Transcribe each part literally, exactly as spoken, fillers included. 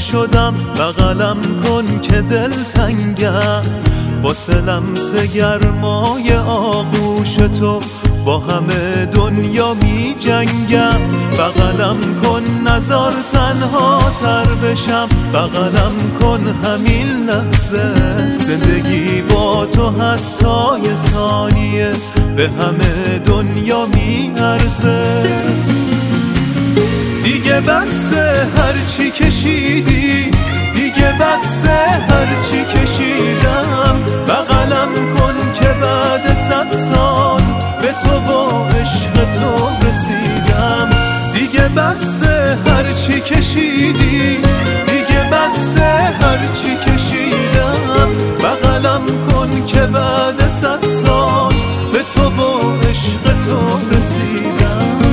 شدم بغلم کن که دل تنگم، واسه لمس گرمای آغوش تو با همه دنیا می جنگم. بغلم کن نزار تنها تر بشم، بغلم کن همین لحظه، زندگی با تو حتی یه ثانیه به همه دنیا می ارزه. دیگه بسه هرچی کشیدی، دیگه بسه هرچی کشیدم، بغلم کن که بعد صد سال به تو و عشق تو رسیدم. دیگه بسه هرچی کشیدی، دیگه بسه هرچی کشیدم، بغلم کن که بعد صد سال به تو و عشق تو رسیدم.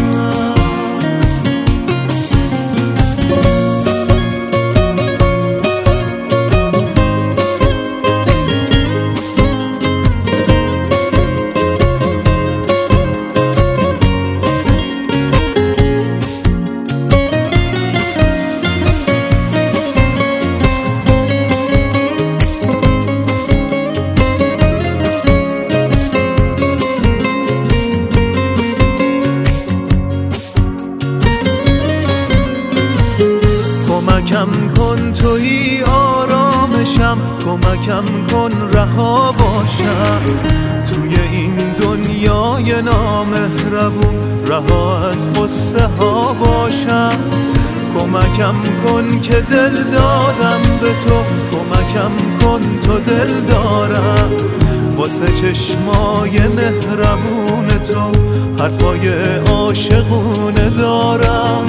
کمکم کن توی آرامشم، کمکم کن رها باشم توی این دنیای نامهربون، رها از قصه ها باشم. کمکم کن که دل دادم به تو، کمکم کن تو دل دارم، واسه چشمای مهربون تو حرفای عاشقونه دارم.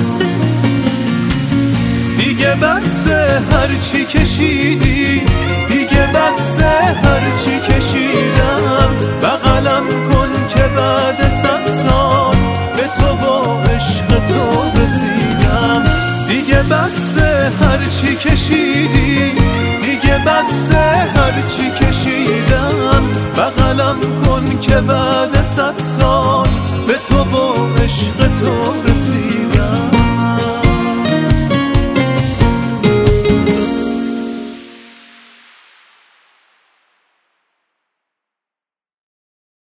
دیگه بسه هرچی کشیدی، دیگه بسه هرچی کشیدم، بغلم کن که بعد صد سال به تو و عشق تو رسیدم. دیگه بسه هرچی کشیدی، دیگه بسه هرچی کشیدم، بغلم کن که بعد صد سال